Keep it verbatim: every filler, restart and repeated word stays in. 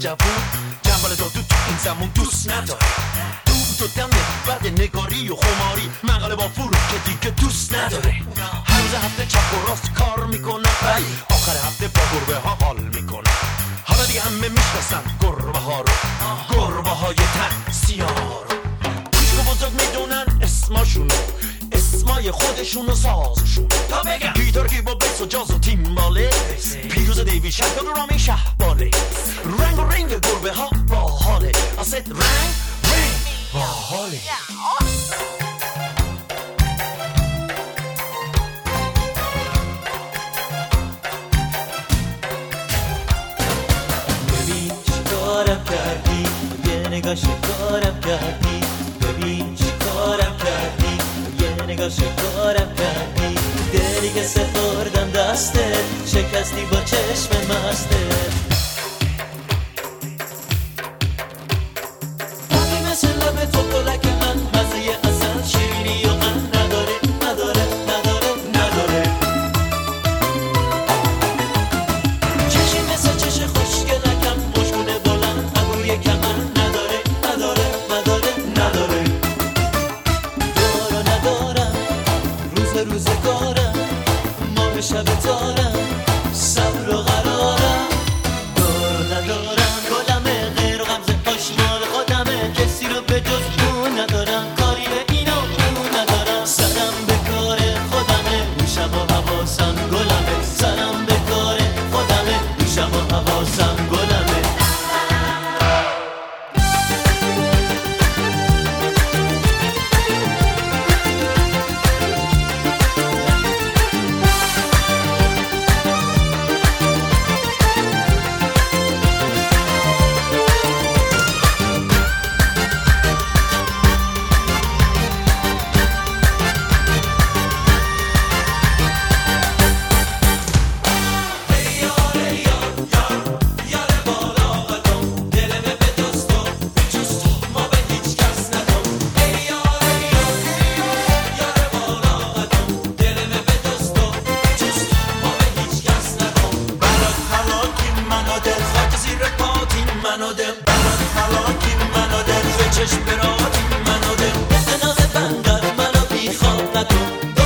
جوون جنبال دادو تو این زمان دوست نداره. دوست و دم بعد نگاری و خماری مقاله با فرو که دیگه دوست نداره. هر روز هفته چپ و راست کار میکنه ولی آخر هفته با گربه ها حال میکنه. حالا دیگه همه میشناسن گربه ها رو، گربه های تن سیاه رو. کوچک و بزرگ میدونن اسماشونو، اسمای خودشون و سازشون. تا بگم گیتار کی با بیس و جاز و تیمباله، پیروز دیوی شهد و رامی شهباله. رنگ و رنگ گربه ها باحاله. I said رنگ رنگ باحاله. ببین چی کارم کردی، یه نگاه شکارم کردی. ببین چی کارم کردی، یه نگاه شکارم کردی. دلی که سپردم دستت، شکستی با چشم مستت. آبی مثل لب تو گلک من، مزه اصل شیرینی و قند نداره نداره نداره نداره. چشی مثل چش خوشگلکم، مشکونه بلند ابروی کمن نداره نداره نداره نداره. دارو ندارم روز روزگارم، ماه شب تارم، صبر و قرارم. دارو ندارم گلمه، غیر و غمزه آشمال خودمه. کسی رو به جز اون ندارم، کاری به این و اون ندارم. سرم به کار خودمه، گوشم و حواسم گلمه. سرم به کار خودمه، گوشم و حواسم گلمه. منو دل برات حلاکی منو دل به چشم براتی منو دل به ناز بندر منو بی خواب نکن.